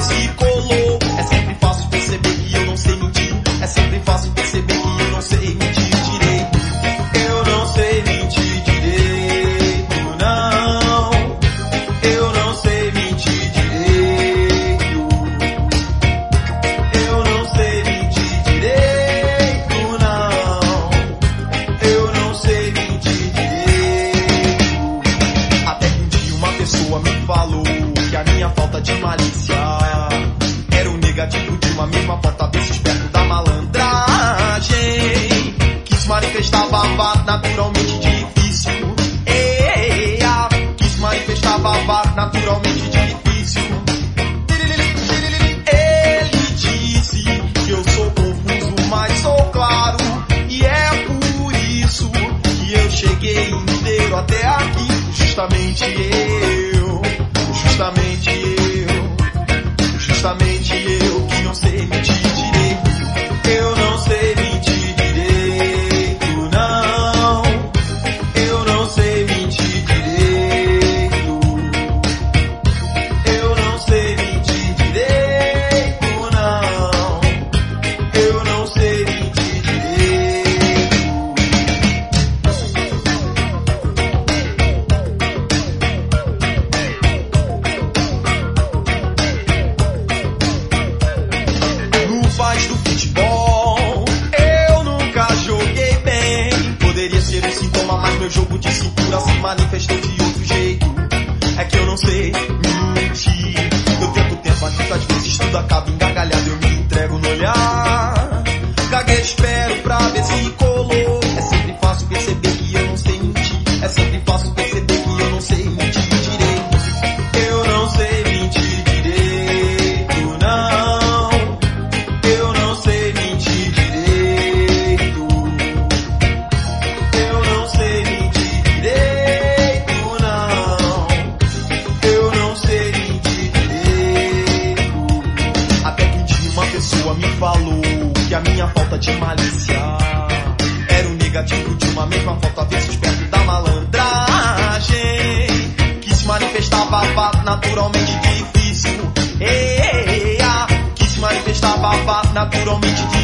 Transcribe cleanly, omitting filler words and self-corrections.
se colou. É sempre fácil perceber que eu não sei mentir. É sempre fácil perceber que eu não sei mentir direito. Eu não sei mentir direito, não. Eu não sei mentir direito. Eu não sei mentir direito, não. Eu não sei mentir direito. Até que um dia uma pessoa me falou que a minha falta de malícia era o negativo de uma mesma porta vezes perto da malandragem que se manifestava naturalmente difícil. Que se manifestava naturalmente difícil. Ele disse que eu sou confuso, mas sou claro, e é por isso que eu cheguei inteiro até aqui. Justamente eu que não sei mentir direito. Eu não sei mentir direito, não. Eu não sei mentir direito. Eu não sei mentir direito, não. Eu não sei mentir direito. No faz do futebol eu nunca joguei bem. Poderia ser um sintoma, mas meu jogo de cintura se manifestou de outro jeito. É que eu não sei mentir. Eu tento, às vezes tudo acaba engargalhado. Eu me entrego no olhar, gaguejo, espero pra ver se colou. É sempre fácil perceber que eu não sei mentir. É sempre fácil perceber que eu não sei mentir direito. Eu não sei mentir direito, não. Eu não sei mentir direito. Eu não sei mentir direito, não. Eu não sei mentir direito. Até que um dia uma pessoa me falou que a minha falta de malícia era o negativo de uma mesma falta vezes perto da malandragem que se manifestava naturalmente difícil. Que se manifestava naturalmente difícil.